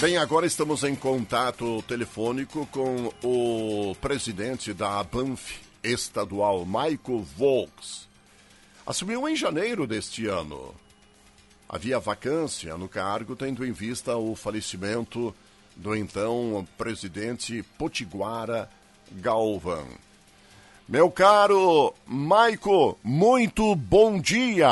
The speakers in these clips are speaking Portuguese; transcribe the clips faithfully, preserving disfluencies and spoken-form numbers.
Bem, agora estamos em contato telefônico com o presidente da Banff estadual, Maico Volks. Assumiu em janeiro deste ano. Havia vacância no cargo, tendo em vista o falecimento do então presidente Potiguara Galvão. Meu caro Maico, muito bom dia!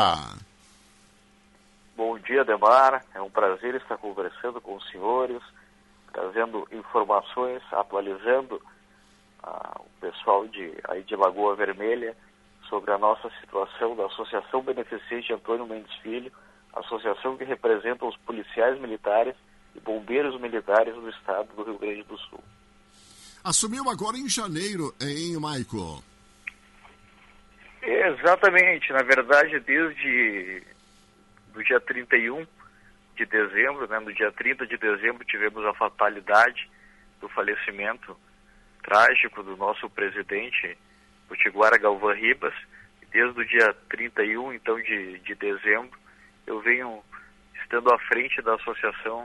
Bom dia, Demar. É um prazer estar conversando com os senhores, trazendo informações, atualizando ah, o pessoal de, aí de Lagoa Vermelha sobre a nossa situação da Associação Beneficente Antônio Mendes Filho, associação que representa os policiais militares e bombeiros militares do estado do Rio Grande do Sul. Assumiu agora em janeiro, hein, Maico? Exatamente. Na verdade, desde do dia trinta e um de dezembro, né, no dia trinta de dezembro, tivemos a fatalidade do falecimento trágico do nosso presidente, Potiguara Galvão Ribas. Desde o dia trinta e um, então, de, de dezembro, eu venho estando à frente da associação.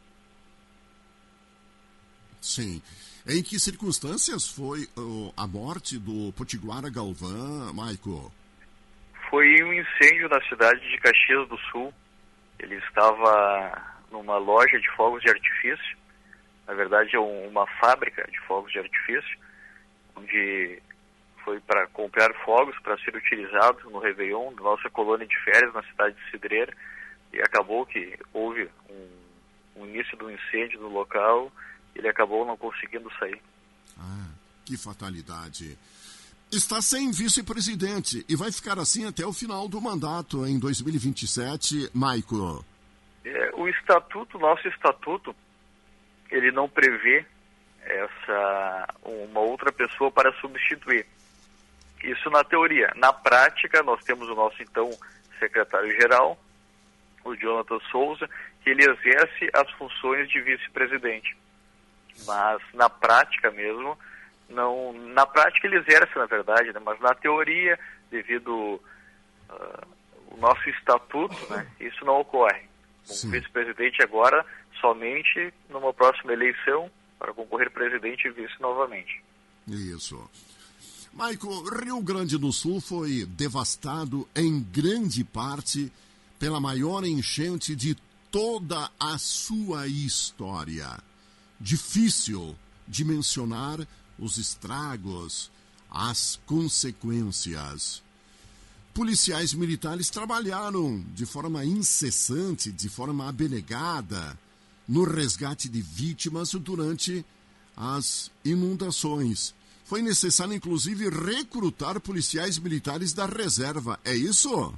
Sim. Em que circunstâncias foi uh, a morte do Potiguara Galvão, Maico? Foi um incêndio na cidade de Caxias do Sul. Ele estava numa loja de fogos de artifício, na verdade é um, uma fábrica de fogos de artifício, onde foi para comprar fogos para ser utilizado no Réveillon da nossa colônia de férias na cidade de Cidreira, e acabou que houve um, um início do incêndio no local. Ele acabou não conseguindo sair. Ah, que fatalidade. Está sem vice-presidente e vai ficar assim até o final do mandato em dois mil e vinte e sete, Maico. É, o estatuto, nosso estatuto, ele não prevê essa, uma outra pessoa para substituir. Isso na teoria. Na prática, nós temos o nosso, então, secretário-geral, o Jonathan Souza, que ele exerce as funções de vice-presidente. Mas na prática mesmo, não, na prática ele exerce, na verdade, né? Mas na teoria, devido uh, o nosso estatuto, né, isso não ocorre. O vice-presidente agora somente numa próxima eleição para concorrer presidente e vice novamente. Isso. Maico, Rio Grande do Sul foi devastado em grande parte pela maior enchente de toda a sua história. Difícil de mencionar os estragos, as consequências. Policiais militares trabalharam de forma incessante, de forma abnegada, no resgate de vítimas durante as inundações. Foi necessário, inclusive, recrutar policiais militares da reserva. É isso?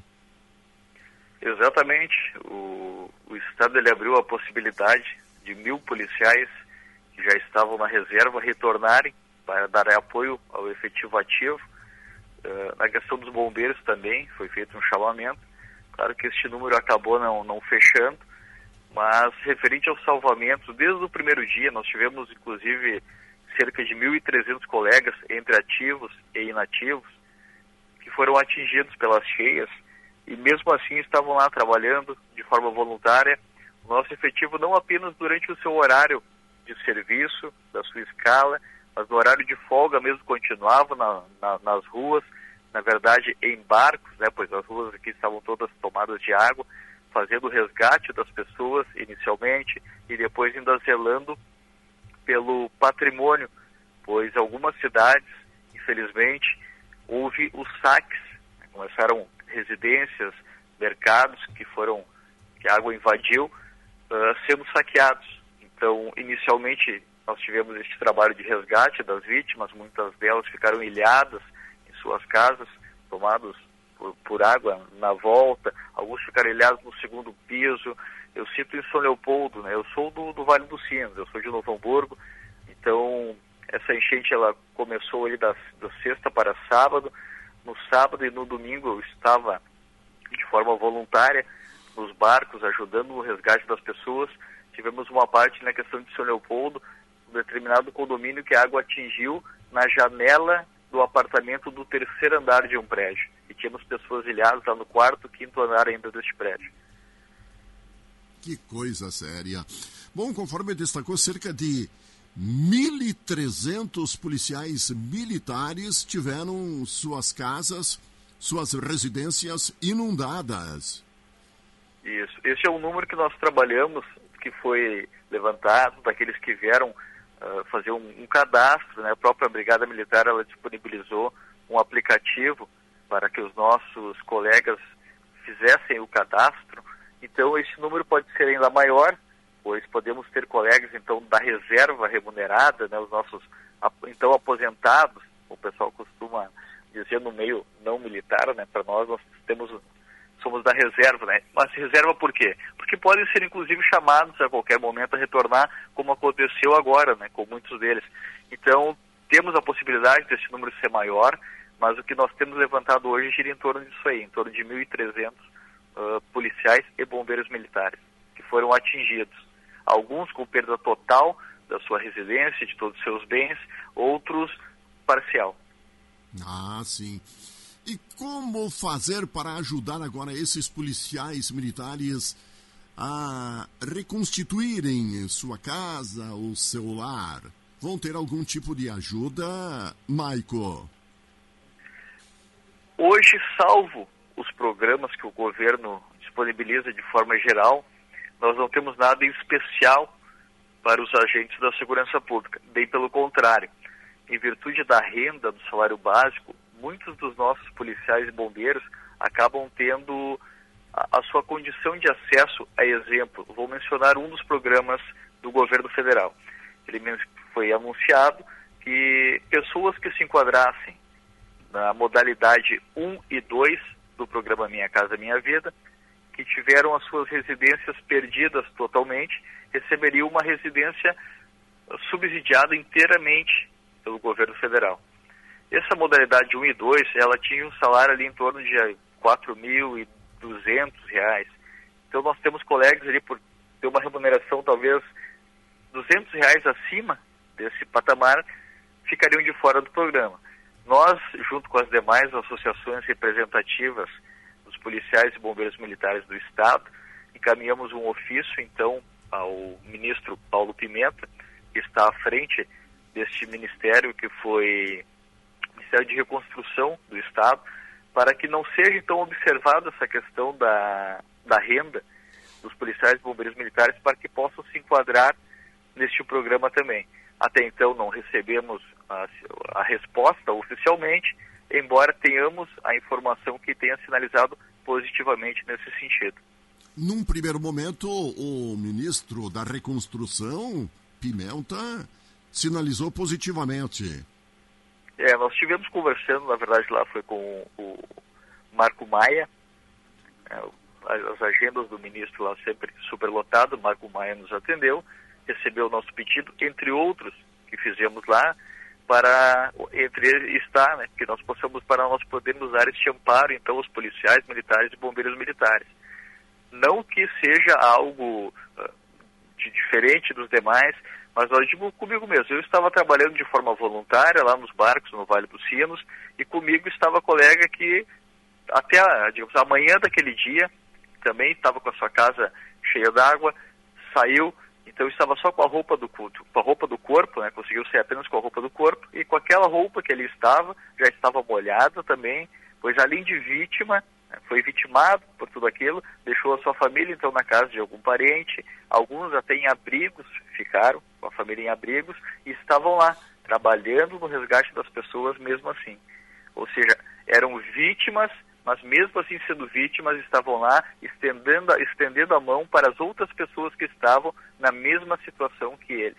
Exatamente. O, o Estado ele abriu a possibilidade de mil policiais que já estavam na reserva retornarem para dar apoio ao efetivo ativo. Uh, na questão dos bombeiros também foi feito um chamamento. Claro que este número acabou não, não fechando, mas referente ao salvamento, desde o primeiro dia nós tivemos inclusive cerca de mil e trezentos colegas entre ativos e inativos que foram atingidos pelas cheias e mesmo assim estavam lá trabalhando de forma voluntária. O nosso efetivo não apenas durante o seu horário de serviço, da sua escala, mas no horário de folga mesmo continuava na, na, nas ruas, na verdade em barcos, né, pois as ruas aqui estavam todas tomadas de água, fazendo o resgate das pessoas inicialmente e depois ainda zelando pelo patrimônio, pois algumas cidades, infelizmente, houve os saques, né, começaram residências, mercados que foram, que a água invadiu, uh, sendo saqueados. Então, inicialmente, nós tivemos este trabalho de resgate das vítimas, muitas delas ficaram ilhadas em suas casas, tomadas por, por água na volta, alguns ficaram ilhados no segundo piso. Eu cito em São Leopoldo, né? Eu sou do, do Vale dos Sinos, eu sou de Novo Hamburgo, então essa enchente ela começou ali da, da sexta para sábado. No sábado e no domingo eu estava de forma voluntária nos barcos, ajudando no resgate das pessoas. Tivemos uma parte na questão de São Leopoldo, um determinado condomínio que a água atingiu na janela do apartamento do terceiro andar de um prédio. E tínhamos pessoas ilhadas lá no quarto, quinto andar ainda deste prédio. Que coisa séria. Bom, conforme destacou, cerca de mil e trezentos policiais militares tiveram suas casas, suas residências inundadas. Isso. Esse é um número que nós trabalhamos, que foi levantado daqueles que vieram uh, fazer um, um cadastro, né? A própria Brigada Militar, ela disponibilizou um aplicativo para que os nossos colegas fizessem o cadastro. Então, esse número pode ser ainda maior, pois podemos ter colegas, então, da reserva remunerada, né? Os nossos, então, aposentados, o pessoal costuma dizer no meio não militar, né? Para nós, nós temos... somos da reserva, né? Mas reserva por quê? Porque podem ser, inclusive, chamados a qualquer momento a retornar, como aconteceu agora, né? Com muitos deles. Então, temos a possibilidade desse número ser maior, mas o que nós temos levantado hoje gira em torno disso aí, em torno de mil e trezentos uh, policiais e bombeiros militares que foram atingidos. Alguns com perda total da sua residência, de todos os seus bens, outros parcial. Ah, sim. E como fazer para ajudar agora esses policiais militares a reconstituírem sua casa ou seu lar? Vão ter algum tipo de ajuda, Maico? Hoje, salvo os programas que o governo disponibiliza de forma geral, nós não temos nada em especial para os agentes da segurança pública. Bem pelo contrário, em virtude da renda do salário básico, muitos dos nossos policiais e bombeiros acabam tendo a, a sua condição de acesso a exemplo. Vou mencionar um dos programas do governo federal. Ele foi anunciado que pessoas que se enquadrassem na modalidade um e dois do programa Minha Casa Minha Vida, que tiveram as suas residências perdidas totalmente, receberiam uma residência subsidiada inteiramente pelo governo federal. Essa modalidade um e dois, ela tinha um salário ali em torno de quatro mil e duzentos reais. Então nós temos colegas ali por ter uma remuneração talvez duzentos reais acima desse patamar, ficariam de fora do programa. Nós, junto com as demais associações representativas dos policiais e bombeiros militares do Estado, encaminhamos um ofício, então, ao ministro Paulo Pimenta, que está à frente deste ministério, que foi o Ministério de Reconstrução do Estado, para que não seja, então, observada essa questão da, da renda dos policiais e bombeiros militares, para que possam se enquadrar neste programa também. Até então não recebemos a, a resposta oficialmente, embora tenhamos a informação que tenha sinalizado positivamente nesse sentido. Num primeiro momento, o ministro da Reconstrução, Pimenta, sinalizou positivamente. É, nós estivemos conversando, na verdade lá foi com o Marco Maia, é, as agendas do ministro lá sempre superlotado, o Marco Maia nos atendeu, recebeu o nosso pedido, entre outros que fizemos lá, para, entre eles está, né, que nós possamos, para nós podermos dar este amparo, então, aos policiais militares e bombeiros militares. Não que seja algo uh, de diferente dos demais, mas eu digo comigo mesmo, eu estava trabalhando de forma voluntária lá nos barcos, no Vale dos Sinos, e comigo estava a colega que, até a, digamos, a manhã daquele dia, também estava com a sua casa cheia d'água, saiu. Então estava só com a roupa do com a roupa do corpo, né? Conseguiu sair apenas com a roupa do corpo, e com aquela roupa que ele estava, já estava molhada também, pois além de vítima, né, foi vitimado por tudo aquilo, deixou a sua família então na casa de algum parente, alguns até em abrigos ficaram, com a família em abrigos, e estavam lá, trabalhando no resgate das pessoas mesmo assim. Ou seja, eram vítimas, mas mesmo assim sendo vítimas, estavam lá estendendo, estendendo a mão para as outras pessoas que estavam na mesma situação que eles.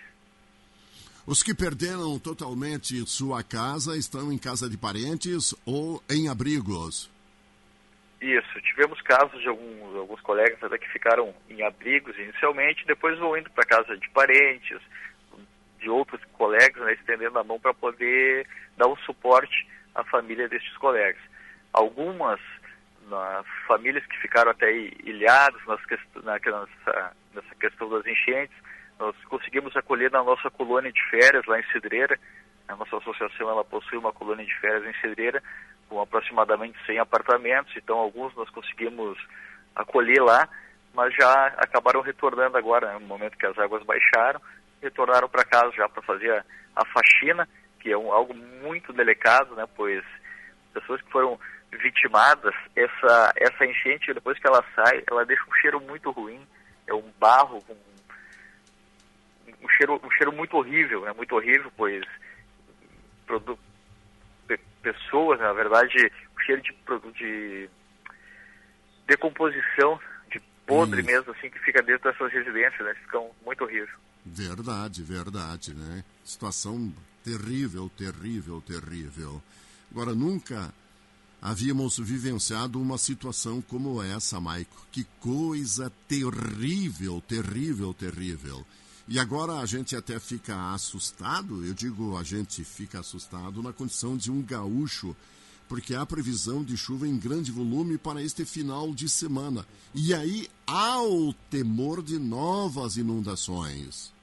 Os que perderam totalmente sua casa estão em casa de parentes ou em abrigos? Isso, tivemos casos de alguns, alguns colegas até que ficaram em abrigos inicialmente, depois vão indo para casa de parentes, de outros colegas, né, estendendo a mão para poder dar um suporte à família destes colegas. Algumas na, famílias que ficaram até ilhadas nas quest na, nessa, nessa questão das enchentes, nós conseguimos acolher na nossa colônia de férias lá em Cidreira. A nossa associação ela possui uma colônia de férias em Cidreira com aproximadamente cem apartamentos, então alguns nós conseguimos acolher lá, mas já acabaram retornando agora, né, no momento que as águas baixaram, retornaram para casa já para fazer a, a faxina, que é um, algo muito delicado, né, pois pessoas que foram vitimadas, essa, essa enchente, depois que ela sai, ela deixa um cheiro muito ruim, é um barro, um, um, cheiro, um cheiro muito horrível, né, muito horrível, pois produ, pe, pessoas, na verdade, o cheiro de, de decomposição, de podre Isso. mesmo, assim, que fica dentro dessas residências, né, ficam muito horrível. Verdade, verdade, né? Situação terrível, terrível, terrível. Agora, nunca havíamos vivenciado uma situação como essa, Maico. Que coisa terrível, terrível, terrível. E agora a gente até fica assustado, eu digo a gente fica assustado na condição de um gaúcho, porque há previsão de chuva em grande volume para este final de semana. E aí há o temor de novas inundações.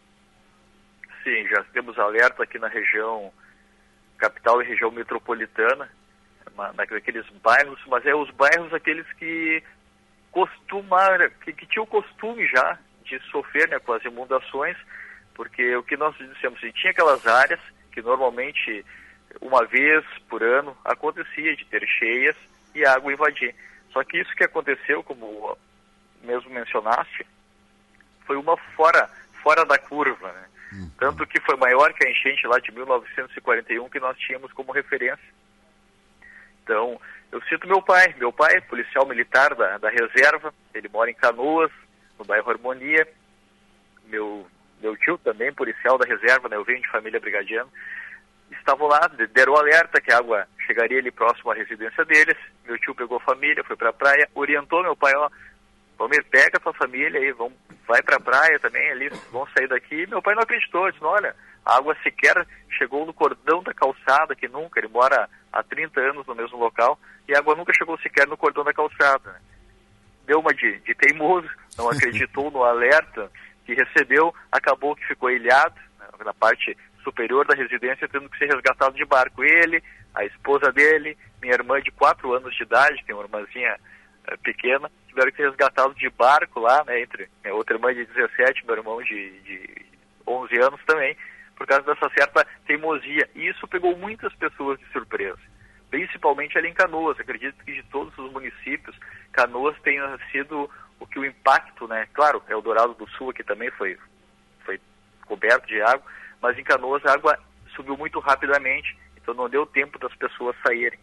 Sim, já temos alerta aqui na região capital e região metropolitana, naqueles bairros, mas é os bairros aqueles que costumaram, que, que tinham o costume já de sofrer, né, com as inundações, porque o que nós dissemos, tinha aquelas áreas que normalmente uma vez por ano acontecia de ter cheias e a água invadir. Só que isso que aconteceu, como mesmo mencionaste, foi uma fora, fora da curva, né? Uhum. Tanto que foi maior que a enchente lá de mil novecentos e quarenta e um que nós tínhamos como referência. Então, eu cito meu pai, meu pai, policial militar da, da reserva, ele mora em Canoas, no bairro Harmonia, meu, meu tio também, policial da reserva, né, eu venho de família brigadiana, estavam lá, deram alerta que a água chegaria ali próximo à residência deles, meu tio pegou a família, foi para a praia, orientou meu pai, ó, Palmeira, pega a tua família aí, vão, vai para a praia também ali, vão sair daqui. Meu pai não acreditou, disse, olha, a água sequer chegou no cordão da calçada, que nunca, ele mora há trinta anos no mesmo local, e a água nunca chegou sequer no cordão da calçada. Né? Deu uma de, de teimoso, não acreditou no alerta que recebeu, acabou que ficou ilhado, né, na parte superior da residência, tendo que ser resgatado de barco. Ele, a esposa dele, minha irmã de quatro anos de idade, tem uma irmãzinha uh, pequena, tiveram que ser resgatados de barco lá, né, entre minha outra irmã de dezessete, meu irmão de, de onze anos também, por causa dessa certa teimosia. E isso pegou muitas pessoas de surpresa, principalmente ali em Canoas. Acredito que de todos os municípios, Canoas tenha sido o que o impacto, né, claro, Eldorado do Sul aqui também foi, foi coberto de água, mas em Canoas a água subiu muito rapidamente, então não deu tempo das pessoas saírem.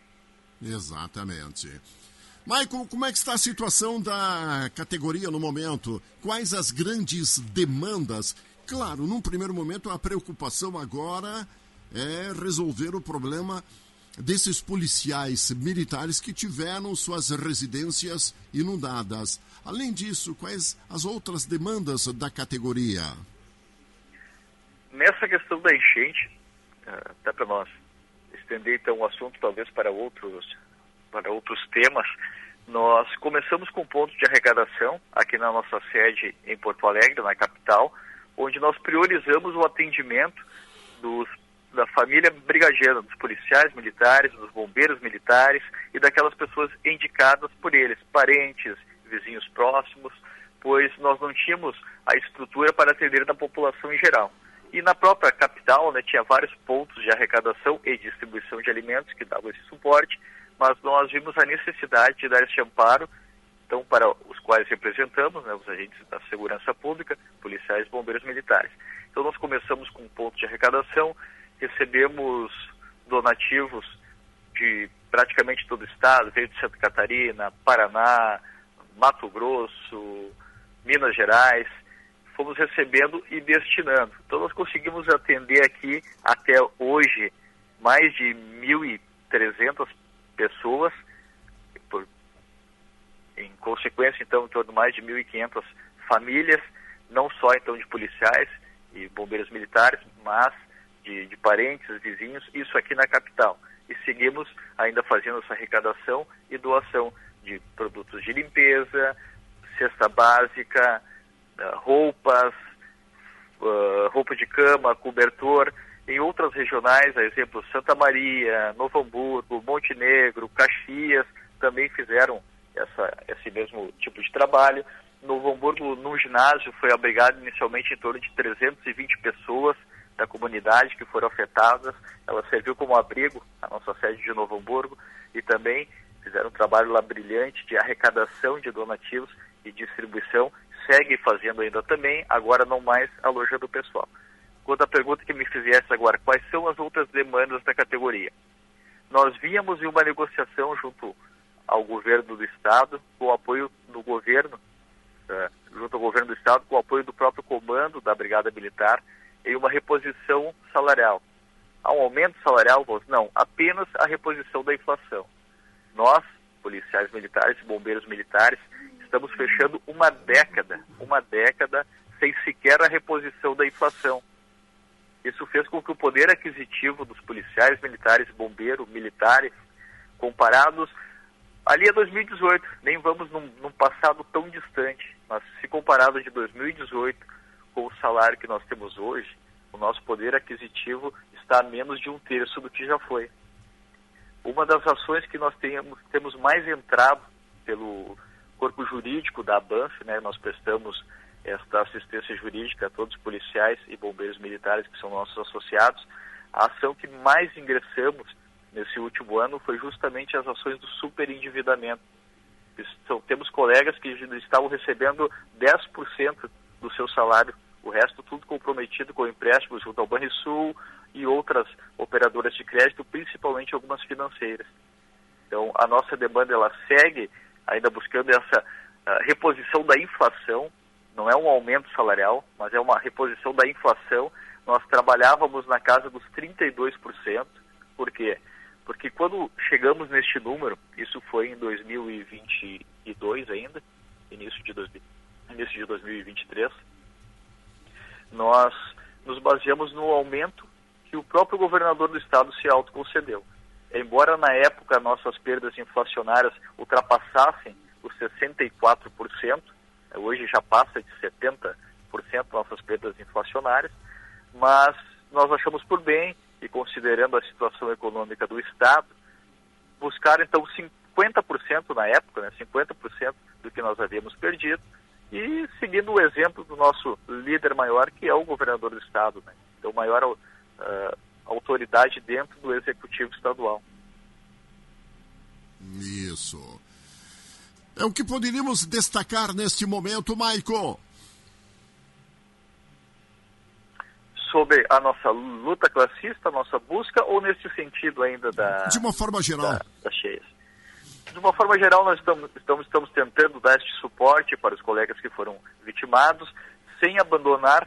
Exatamente. Michael, como é que está a situação da categoria no momento? Quais as grandes demandas? Claro, num primeiro momento a preocupação agora é resolver o problema desses policiais militares que tiveram suas residências inundadas. Além disso, quais as outras demandas da categoria? Nessa questão da enchente, até para nós estender então o assunto talvez para outros, para outros temas, nós começamos com pontos de arrecadação aqui na nossa sede em Porto Alegre, na capital, onde nós priorizamos o atendimento dos, da família brigadiana, dos policiais militares, dos bombeiros militares e daquelas pessoas indicadas por eles, parentes, vizinhos próximos, pois nós não tínhamos a estrutura para atender a população em geral. E na própria capital, né, tinha vários pontos de arrecadação e distribuição de alimentos que davam esse suporte, mas nós vimos a necessidade de dar esse amparo, então, para os quais representamos, né, os agentes da segurança pública, policiais e bombeiros militares. Então, nós começamos com um ponto de arrecadação, recebemos donativos de praticamente todo o estado, veio de Santa Catarina, Paraná, Mato Grosso, Minas Gerais, fomos recebendo e destinando. Então, nós conseguimos atender aqui, até hoje, mais de mil e trezentas pessoas, por, em consequência, então, em torno de mais de mil e quinhentas famílias, não só, então, de policiais e bombeiros militares, mas de, de parentes, vizinhos, isso aqui na capital. E seguimos ainda fazendo essa arrecadação e doação de produtos de limpeza, cesta básica, roupas, uh, roupa de cama, cobertor. Em outras regionais, a exemplo Santa Maria, Novo Hamburgo, Montenegro, Caxias, também fizeram essa, esse mesmo tipo de trabalho. Novo Hamburgo, num ginásio, foi abrigado inicialmente em torno de trezentas e vinte pessoas da comunidade que foram afetadas. Ela serviu como abrigo, a nossa sede de Novo Hamburgo, e também fizeram um trabalho lá brilhante de arrecadação de donativos e distribuição. Segue fazendo ainda também, agora não mais alojando o pessoal. Quanto à pergunta que me fizesse agora, quais são as outras demandas da categoria? Nós víamos em uma negociação junto ao governo do Estado, com o apoio do governo, uh, junto ao governo do Estado, com o apoio do próprio comando da Brigada Militar, em uma reposição salarial. Há um aumento salarial? Não, apenas a reposição da inflação. Nós, policiais militares e bombeiros militares, estamos fechando uma década, uma década sem sequer a reposição da inflação. Isso fez com que o poder aquisitivo dos policiais militares, bombeiros militares, comparados ali a dois mil e dezoito, nem vamos num, num passado tão distante, mas se comparado de dois mil e dezoito com o salário que nós temos hoje, o nosso poder aquisitivo está a menos de um terço do que já foi. Uma das ações que nós temos, temos mais entrado pelo corpo jurídico da ABANF, né, nós prestamos esta assistência jurídica a todos os policiais e bombeiros militares que são nossos associados. A ação que mais ingressamos nesse último ano foi justamente as ações do superendividamento. Então, temos colegas que estavam recebendo dez por cento do seu salário, o resto tudo comprometido com empréstimos junto ao Banrisul e outras operadoras de crédito, principalmente algumas financeiras. Então, a nossa demanda ela segue ainda buscando essa uh, reposição da inflação. Não é um aumento salarial, mas é uma reposição da inflação. Nós trabalhávamos na casa dos trinta e dois por cento. Por quê? Porque quando chegamos neste número, isso foi em dois mil e vinte e dois ainda, início de, dois, início de dois mil e vinte e três, nós nos baseamos no aumento que o próprio governador do estado se autoconcedeu. Embora na época nossas perdas inflacionárias ultrapassassem os sessenta e quatro por cento, hoje já passa de setenta por cento nossas perdas inflacionárias, mas nós achamos por bem, e considerando a situação econômica do Estado, buscar então cinquenta por cento na época, né, cinquenta por cento do que nós havíamos perdido, e seguindo o exemplo do nosso líder maior, que é o governador do Estado, né, então maior uh, autoridade dentro do Executivo Estadual. Isso. É o que poderíamos destacar neste momento, Maicon? Sobre a nossa luta classista, a nossa busca, ou nesse sentido ainda da... De uma forma geral. Da, das cheias. De uma forma geral, nós estamos, estamos, estamos tentando dar este suporte para os colegas que foram vitimados, sem abandonar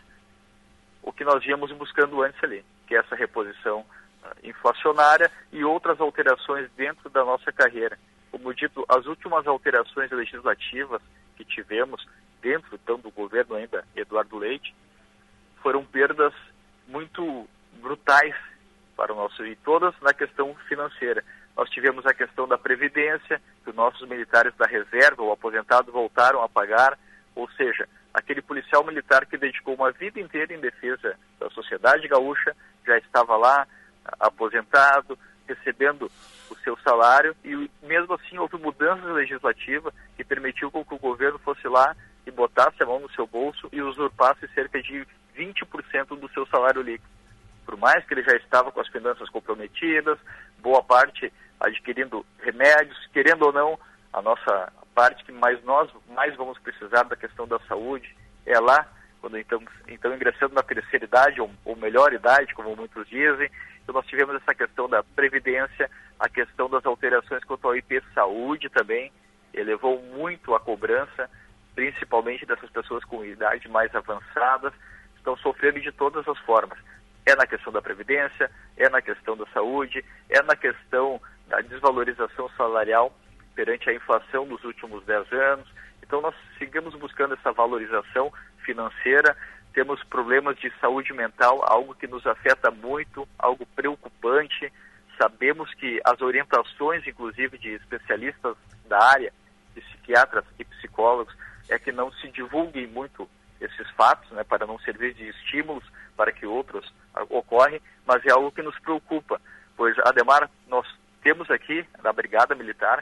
o que nós íamos buscando antes ali, que é essa reposição uh, inflacionária e outras alterações dentro da nossa carreira. Como dito, as últimas alterações legislativas que tivemos dentro então, do governo ainda Eduardo Leite foram perdas muito brutais para o nosso, e todas na questão financeira. Nós tivemos a questão da Previdência, que os nossos militares da reserva ou aposentado voltaram a pagar, ou seja, aquele policial militar que dedicou uma vida inteira em defesa da sociedade gaúcha, já estava lá, aposentado, recebendo o seu salário, e mesmo assim houve mudanças legislativas que permitiu que o governo fosse lá e botasse a mão no seu bolso e usurpasse cerca de vinte por cento do seu salário líquido. Por mais que ele já estava com as finanças comprometidas, boa parte adquirindo remédios, querendo ou não, a nossa parte que mais nós mais vamos precisar da questão da saúde é lá, quando então, então ingressando na terceira idade, ou, ou melhor idade, como muitos dizem. Então nós tivemos essa questão da Previdência, a questão das alterações quanto ao I P Saúde também, elevou muito a cobrança, principalmente dessas pessoas com idade mais avançadas, estão sofrendo de todas as formas. É na questão da Previdência, é na questão da saúde, é na questão da desvalorização salarial perante a inflação dos últimos dez anos. Então nós seguimos buscando essa valorização financeira, temos problemas de saúde mental, algo que nos afeta muito, algo preocupante. Sabemos que as orientações, inclusive de especialistas da área, psiquiatras e psicólogos, é que não se divulguem muito esses fatos, né, para não servir de estímulos para que outros ocorrem, mas é algo que nos preocupa, pois, Ademar, nós temos aqui, na Brigada Militar,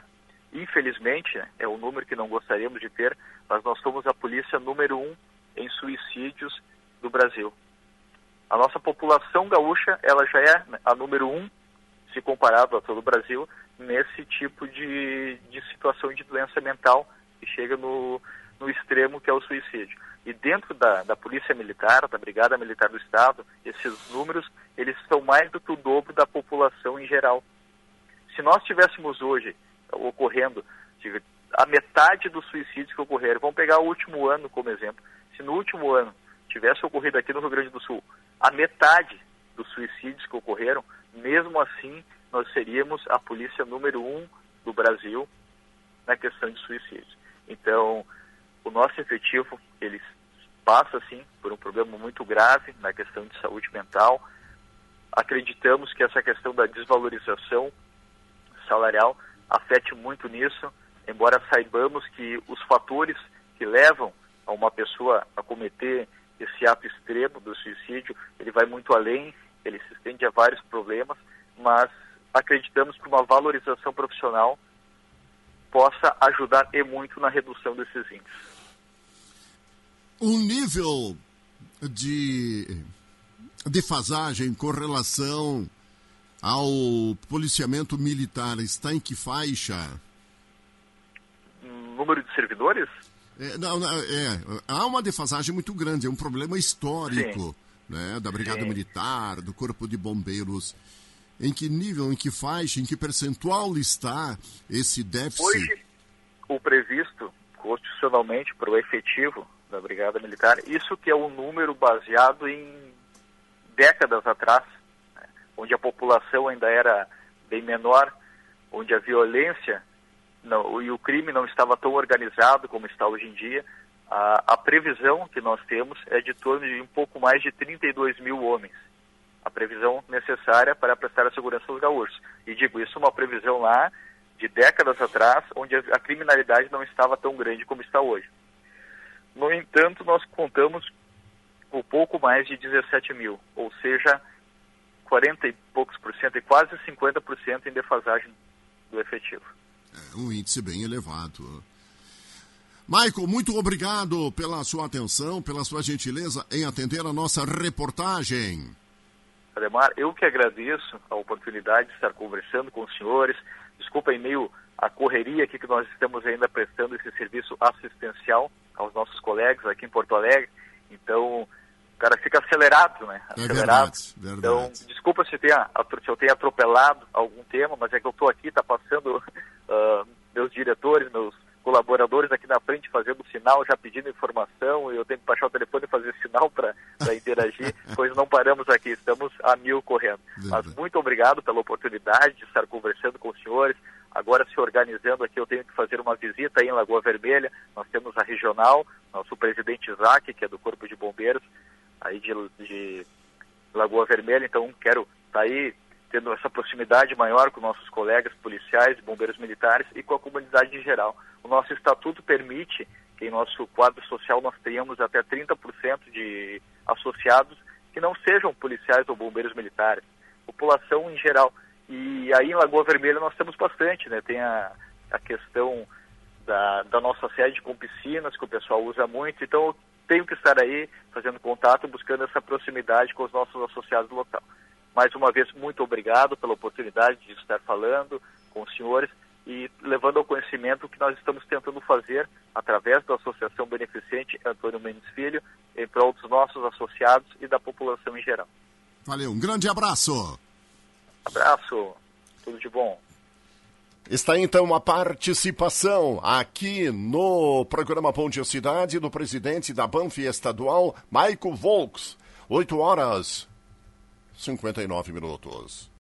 infelizmente, é um número que não gostaríamos de ter, mas nós somos a polícia número um em suicídios do Brasil. A nossa população gaúcha, ela já é a número um, se comparado a todo o Brasil, nesse tipo de, de situação de doença mental que chega no, no extremo, que é o suicídio. E dentro da, da Polícia Militar, da Brigada Militar do Estado, esses números, eles são mais do que o dobro da população em geral. Se nós tivéssemos hoje ocorrendo a metade dos suicídios que ocorreram, vamos pegar o último ano como exemplo, se no último ano tivesse ocorrido aqui no Rio Grande do Sul a metade dos suicídios que ocorreram, mesmo assim nós seríamos a polícia número um do Brasil na questão de suicídios. Então, o nosso efetivo, ele passa, sim, por um problema muito grave na questão de saúde mental. Acreditamos que essa questão da desvalorização salarial afete muito nisso, embora saibamos que os fatores que levam a uma pessoa a cometer esse ato extremo do suicídio, ele vai muito além, ele se estende a vários problemas, mas acreditamos que uma valorização profissional possa ajudar e muito na redução desses índices. O nível de defasagem com relação ao policiamento militar está em que faixa? Número de servidores? É, não, não, é, há uma defasagem muito grande, é um problema histórico, né, da Brigada Sim. Militar, do Corpo de Bombeiros. Em que nível, em que faixa, em que percentual está esse déficit? Hoje, o previsto constitucionalmente para o efetivo da Brigada Militar, isso que é um número baseado em décadas atrás, né, onde a população ainda era bem menor, onde a violência não, e o crime não estava tão organizado como está hoje em dia. A, a previsão que nós temos é de torno de um pouco mais de trinta e dois mil homens. A previsão necessária para prestar a segurança aos gaúchos. E digo, isso é uma previsão lá de décadas atrás, onde a, a criminalidade não estava tão grande como está hoje. No entanto, nós contamos com pouco mais de dezessete mil, ou seja, quarenta e poucos por cento, e quase cinquenta por cento em defasagem do efetivo. É um índice bem elevado. Michael, muito obrigado pela sua atenção, pela sua gentileza em atender a nossa reportagem. Ademar, eu que agradeço a oportunidade de estar conversando com os senhores. Desculpa em meio à correria aqui que nós estamos ainda prestando esse serviço assistencial aos nossos colegas aqui em Porto Alegre. Então, o cara fica acelerado, né? Acelerado. É verdade, verdade. Então, desculpa se, tenha, se eu tenha atropelado algum tema, mas é que eu estou aqui, está passando uh, meus diretores, meus colaboradores aqui na frente fazendo sinal, já pedindo informação, e eu tenho que baixar o telefone e fazer sinal para interagir, pois não paramos aqui, estamos a mil correndo. Mas muito obrigado pela oportunidade de estar conversando com os senhores. Agora, se organizando aqui, eu tenho que fazer uma visita aí em Lagoa Vermelha. Nós temos a regional, nosso presidente Isaac, que é do Corpo de Bombeiros, aí de, de Lagoa Vermelha, então quero estar tá aí tendo essa proximidade maior com nossos colegas policiais, bombeiros militares e com a comunidade em geral. O nosso estatuto permite que em nosso quadro social nós tenhamos até trinta por cento de associados que não sejam policiais ou bombeiros militares, população em geral. E aí em Lagoa Vermelha nós temos bastante, né? Tem a, a questão da, da nossa sede com piscinas, que o pessoal usa muito, então eu tenho que estar aí fazendo contato, buscando essa proximidade com os nossos associados do local. Mais uma vez, muito obrigado pela oportunidade de estar falando com os senhores e levando ao conhecimento o que nós estamos tentando fazer através da Associação Beneficente Antônio Mendes Filho, em prol dos nossos associados e da população em geral. Valeu, um grande abraço. Abraço, tudo de bom. Está então a participação aqui no programa Bom Dia Cidade do presidente da Banf estadual, Michael Volks. oito horas e cinquenta e nove minutos.